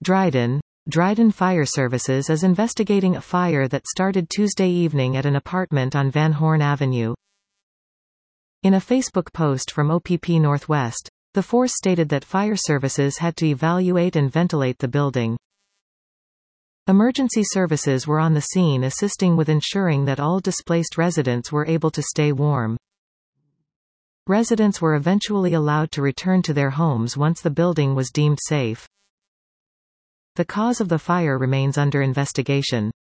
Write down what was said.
Dryden. Dryden Fire Services is investigating a fire that started Tuesday evening at an apartment on Van Horn Avenue. In a Facebook post from OPP Northwest, the force stated that fire services had to evaluate and ventilate the building. Emergency services were on the scene assisting with ensuring that all displaced residents were able to stay warm. Residents were eventually allowed to return to their homes once the building was deemed safe. The cause of the fire remains under investigation.